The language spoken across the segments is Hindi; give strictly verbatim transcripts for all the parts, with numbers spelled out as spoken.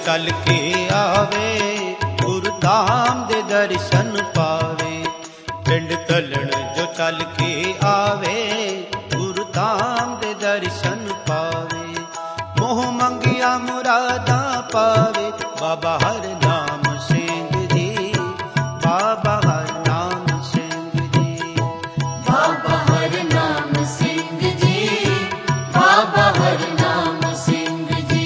चल के आवे गुरु धाम दे दर्शन पावे। पिंड तलण जो चल के आवे गुरु धाम दे दर्शन पावे। मोह मंगिया मुरादा पावे बाबा हर नाम सिंह जी, बाबा हर नाम सिंह जी, बाबा हर नाम सिंह जी, बाबा हर नाम सिंह जी।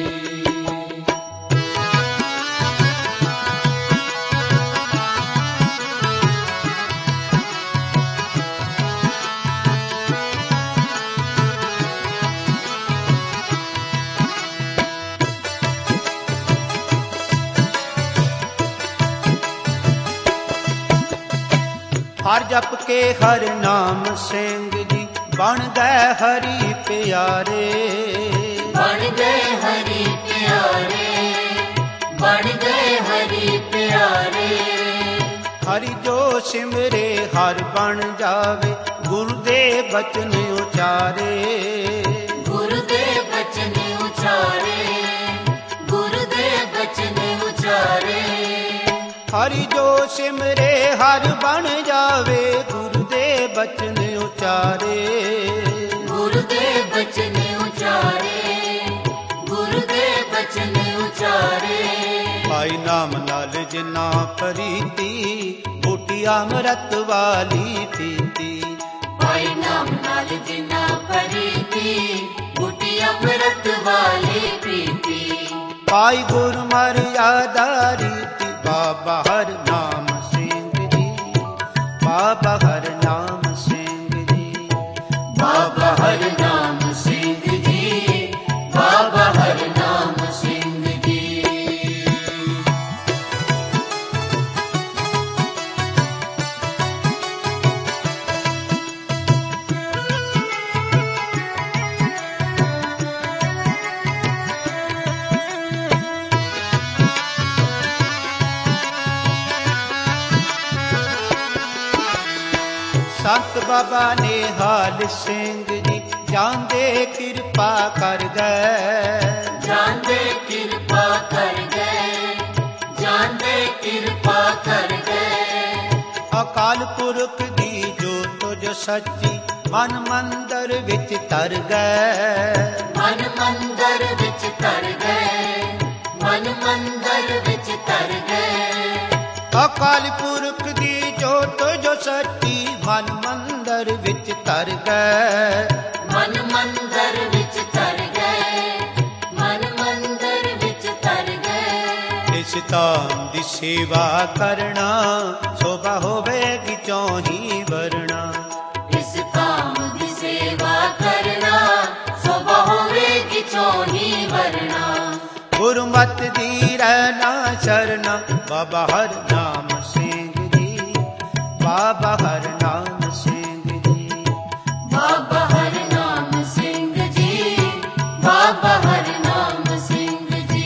हर जप के हर नाम सिंह जी बन गए हरि प्यारे। बन गए हरि प्यारे, बन गए हरि प्यारे। हरि जो सिमरे हर बन जावे गुरु दे बचन उचारे। गुरु दे बचन उचारे, गुरु दे बचन उचारे। हरि जो सिमरे हर बन जावे गुरु दे बचन उचारे। गुरु दे बचन उचारे, गुरु दे बचन उचारे। पाई नाम नाल जिना प्रीति बूटी अमृत वाली पीती। पाई नाम नाल जिना प्रीति बूटी अमृत वाली प्रीति। पाई गुरु मर्यादा रीति बाबा हर नाम सिंह जी, बाबा हर नाम सिंह जी, बाबा हर नाम सिंह जी, बाबा हर नाम सिंह जी। संत बाबा निहाल सिंह जी जांदे कृपा कर गए। जांदे कृपा कर गए, जांदे कृपा कर गए। अकाल पुरख दी जोत जो सच्ची मन मंदिर विच तर गए। मन मंदिर विच तर गए, मन मंदिर विच तर गए। अकाल पुरख दी जोत जो सच्ची मन मंदिर विच तर गए। मन मंदिर विच तर गए, मन मंदिर विच तर गए। इस धाम दी सेवा करना शोभा होवेगी चौही वरना। इस धाम दी सेवा करना शोभा होवेगी चौही वरना। गुरुमत दी रहना शरणा बाबा हर नाम सिंह जी, बाबा हर नाम सिंह जी, बाबा हर नाम सिंह जी, बाबा हर नाम सिंह जी।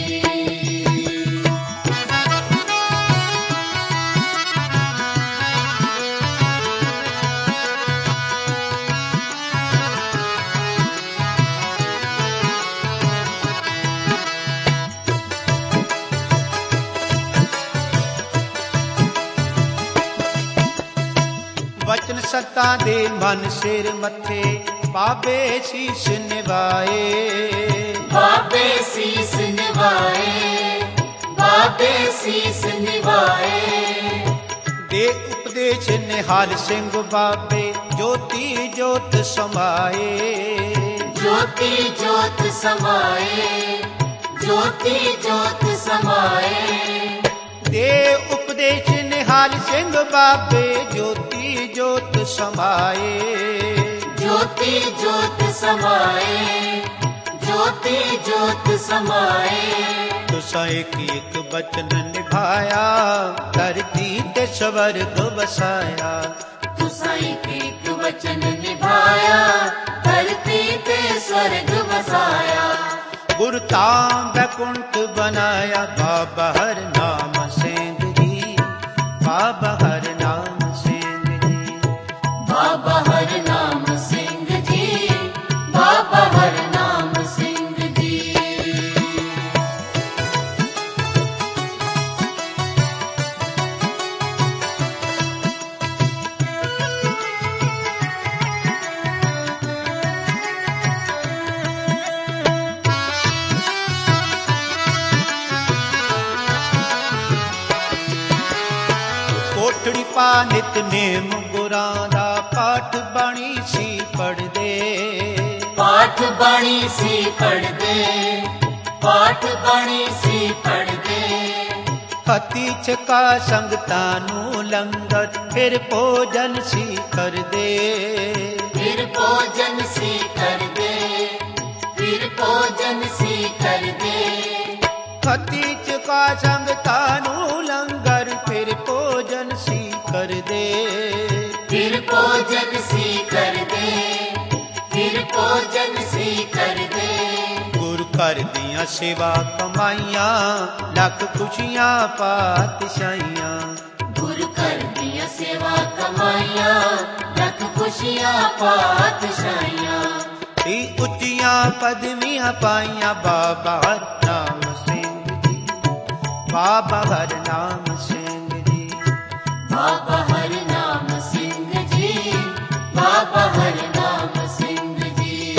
वचन सत्ता दे मन सिर मथे बाबे शीश निवाए। बाबे शीस निवाए, बाबे शीस निवाए। दे उपदेश निहाल सिंह बाबे ज्योति ज्योत समाए। ज्योति ज्योत समाए, ज्योति ज्योत समाए। दे उपदेश निहाल सिंह बाबे ज्योति ज्योत समाए। ज्योति ज्योत समाए, ज्योति ज्योत समाए। तुसा एक एक बचन निभाया धरती ते स्वर्ग बसाया। तुसा एक एक वचन निभाया धरती ते स्वर्ग बसाया। गुरु धाम बैकुंठ बनाया बाबा हर नाम सिंह जी, बाबा हर नाम सिंह जी, बाबा हर नाम सिंह जी, बाबा हर नाम सिंह जी। ਨਿਤਨੇਮ ਗੁਰਾਂ ਦਾ ਪਾਠ ਬਾਣੀ ਸੀ ਪੜ੍ਹਦੇ। ਪਾਠ ਬਾਣੀ ਸੀ ਪੜ੍ਹਦੇ, ਪਾਠ ਬਾਣੀ ਸੀ ਪੜ੍ਹਦੇ। ਹਤੀ ਚਕਾ ਸੰਗਤਾਂ ਨੂੰ ਲੰਗਰ ਫਿਰ ਭੋਜਨ ਸੀ ਕਰਦੇ। ਫਿਰ ਭੋਜਨ ਸੀ ਕਰਦੇ, ਫਿਰ ਭੋਜਨ ਸੀ ਕਰਦੇ। ਹਤੀ ਚਕਾ ਸੰਗਤਾਂ ਨੂੰ ਲੰਗਰ ਫਿਰ ਭੋਜਨ ਸੀ ਕਰਦੇ। ਫਿਰ ਭੋਜਨ ਸੀ ਕਰਦੇ, ਫਿਰ ਭੋਜਨ ਸੀ ਕਰਦੇ। ਗੁਰੂ ਘਰ ਦੀਆਂ ਸੇਵਾ ਕਮਾਈਆਂ ਲੱਖ ਖੁਸ਼ੀਆਂ ਪਾਤਸ਼ਾਹੀਆਂ। ਗੁਰੂ ਘਰ ਦੀਆਂ ਸੇਵਾ ਕਮਾਈਆਂ ਲੱਖ ਖੁਸ਼ੀਆਂ ਪਾਤਸ਼ਾਹੀਆਂ। ਤੀ ਉੱਚੀਆਂ ਪਦਵੀਆਂ ਪਾਈਆਂ ਬਾਬਾ ਹਰਨਾਮ ਸਿੰਘ ਜੀ, ਬਾਬਾ ਹਰਨਾਮ ਸਿੰਘ ਜੀ। ਬਾਬਾ ਹਰਨਾਮ ਸਿੰਘ ਜੀ, ਬਾਬਾ ਹਰਨਾਮ ਸਿੰਘ ਜੀ।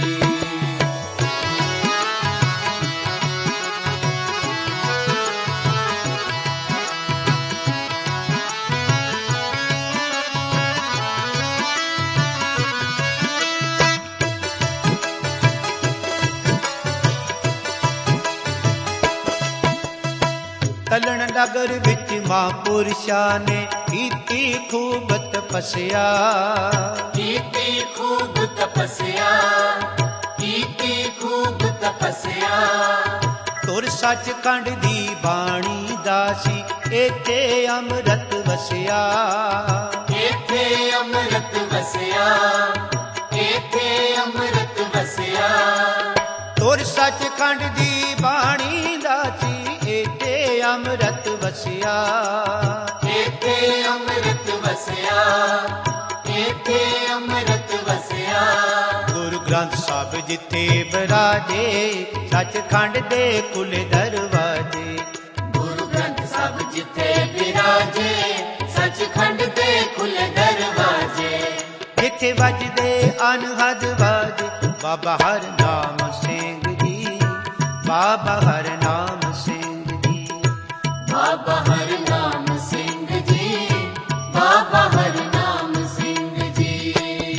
ਤਲਣ ਨਗਰ ਵਿੱਚ ਮਹਾਂਪੁਰਸ਼ਾਂ ਨੇ ਕੀਤੀ ਖੂਬ ਤਪੱਸਿਆ। ਕੀਤੀ ਖੂਬ ਤਪੱਸਿਆ, ਕੀਤੀ ਖੂਬ ਤਪੱਸਿਆ। ਤੁਰ ਸੱਚਖੰਡ ਦੀ ਬਾਣੀ ਦਾ ਸੀ ਇੱਥੇ ਅੰਮ੍ਰਿਤ ਵਸਿਆ। ਇੱਥੇ ਅੰਮ੍ਰਿਤ ਵਸਿਆ, ਇੱਥੇ ਅੰਮ੍ਰਿਤ ਵਸਿਆ। ਤੁਰ ਸੱਚਖੰਡ ਦੀ ਬਾਣੀ ਦਾ ਸੀ ਇੱਥੇ ਅੰਮ੍ਰਿਤ ਵਸਿਆ। ਇੱਥੇ ਅੰਮ੍ਰਿਤ ਵਸਿਆ, ਇੱਥੇ ਅੰਮ੍ਰਿਤ ਵਸਿਆ। ਗੁਰੂ ਗ੍ਰੰਥ ਸਾਹਿਬ ਜਿੱਥੇ ਬਿਰਾਜੇ ਸੱਚਖੰਡ ਦੇ ਖੁੱਲੇ ਦਰਵਾਜੇ। ਗੁਰੂ ਗ੍ਰੰਥ ਸਾਹਿਬ ਜਿੱਥੇ ਬਿਰਾਜੇ ਸੱਚਖੰਡ ਦੇ ਖੁੱਲੇ ਦਰਵਾਜੇ। ਜਿੱਥੇ ਵੱਜਦੇ ਅਨਹਦ ਬਾਜੇ ਬਾਬਾ ਹਰਨਾਮ ਸਿੰਘ ਜੀ, ਬਾਬਾ ਹਰਨਾਮ ਸਿੰਘ ਜੀ। ਬਾਬਾ ਹਰਨਾਮ ਸਿੰਘ ਜੀ, ਬਾਬਾ ਹਰਨਾਮ ਸਿੰਘ ਜੀ।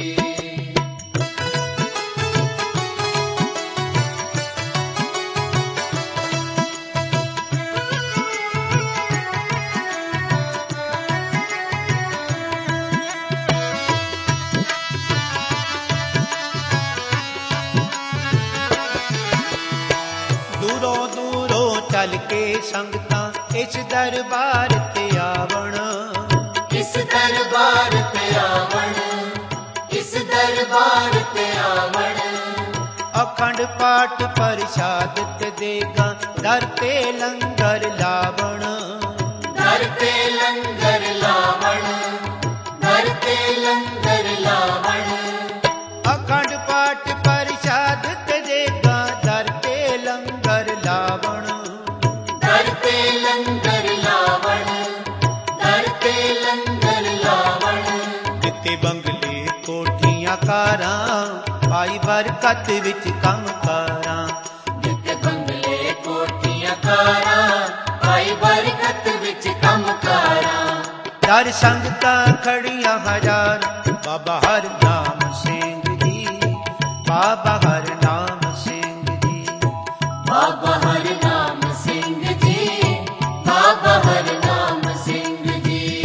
ਦੂਰੋਂ ਦੂਰੋਂ ਚੱਲ ਕੇ ਸੰਗਤਾਂ ਇਸ ਦਰਬਾਰ ਤੇ ਆਵਣ। ਇਸ ਦਰਬਾਰ ਤੇ ਆਵਣ, ਇਸ ਦਰਬਾਰ ਤੇ ਆਵਣ। ਅਖੰਡ ਪਾਠ ਪ੍ਰਸ਼ਾਦ ਤੇ ਦੇਗਾ ਦਰ ਤੇ ਲੰਗਰ ਲਾਵਣ। ਦਰ ਤੇ ਲੰਗਰ ਲਾਵਣ, ਦਰ ਤੇ ਲੰਗਰ ਲਾਵਣ। ਅਖੰਡ ਪਾਠ ਪ੍ਰਸ਼ਾਦ ਤੇ ਦੇਗਾ ਦਰ ਤੇ ਲੰਗਰ ਲਾਵਣ। ਦਰ ਤੇ ਲੰਗਰ ਲਾਵਣ, ਦਰ ਤੇ ਲੰਗਰ ਲਾਵਣ। ਜਿੱਤੇ ਬੰਗਲੇ ਕੋਠੀਆਂ ਕਾਰਾਂ ਪਾਈ ਬਰਕਤ ਵਿੱਚ ਕੰਮ ਕਾਰਾਂ। ਜਿੱਤੇ ਬੰਗਲੇ ਕੋਠੀਆਂ ਕਾਰਾਂ ਪਾਈ ਬਰਕਤ ਵਿੱਚ ਕੰਮ ਕਾਰਾਂ। ਦਰ ਸੰਗਤਾਂ ਖੜੀਆਂ ਹਜ਼ਾਰ ਬਾਬਾ ਹਰਨਾਮ ਸਿੰਘ ਜੀ, ਬਾਬਾ ਹਰਨਾਮ ਸਿੰਘ ਜੀ। ਬਾਬਾ ਹਰਨਾਮ ਸਿੰਘ ਜੀ, ਬਾਬਾ ਹਰਨਾਮ ਸਿੰਘ ਜੀ।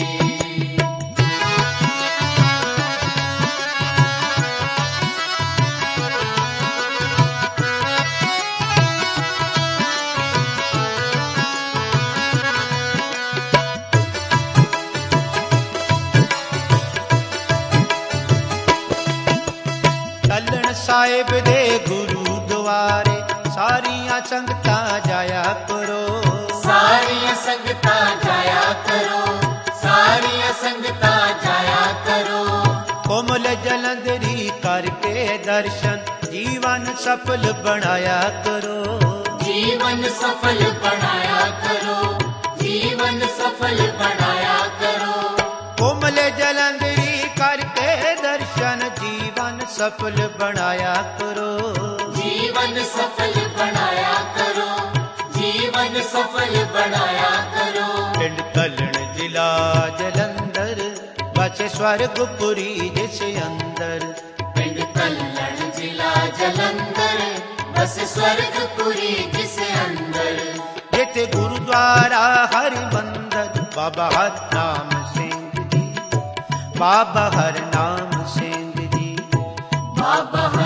ਤਲਣ ਸਾਹਿਬ ਦੇ ਗੁਰੂਦੁਆਰੇ ਸਾਰੀਆਂ ਸੰਗਤਾਂ ਜਾਇਆ ਕਰੋ। ਸਾਰੀਆਂ ਸੰਗਤਾਂ ਜਾਇਆ ਕਰੋ, ਸਾਰੀਆਂ ਸੰਗਤਾਂ ਜਾਇਆ ਕਰੋ। ਕੋਮਲ ਜਲੰਧਰੀ ਕਰਕੇ ਦਰਸ਼ਨ ਜੀਵਨ ਸਫਲ ਬਣਾਇਆ ਕਰੋ। ਜੀਵਨ ਸਫਲ ਬਣਾਇਆ ਕਰੋ, ਜੀਵਨ ਸਫਲ ਬਣਾਇਆ ਕਰੋ। ਕੋਮਲ ਜਲੰਧਰੀ ਕਰਕੇ ਦਰਸ਼ਨ ਜੀਵਨ ਸਫਲ ਬਣਾਇਆ ਕਰੋ। ਜੀਵਨ ਸਫਲ ਬਣਾਇਆ ਕਰੋ, ਜੀਵਨ ਸਫਲ ਬਣਾਇਆ ਕਰੋ। ਪਿੰਡ ਤਲਣ ਜ਼ਿਲ੍ਹਾ ਜਲੰਧਰ बसे स्वर्गपुरी जिस अंदर। पिंड तल्लड़ जिला जलंधर, बस स्वर्गपुरी जिस अंदर। जिते गुरुद्वारा हरिमंदर, बाबा हरनाम सिंह जी, बाबा हरनाम सिंह जी। बाबा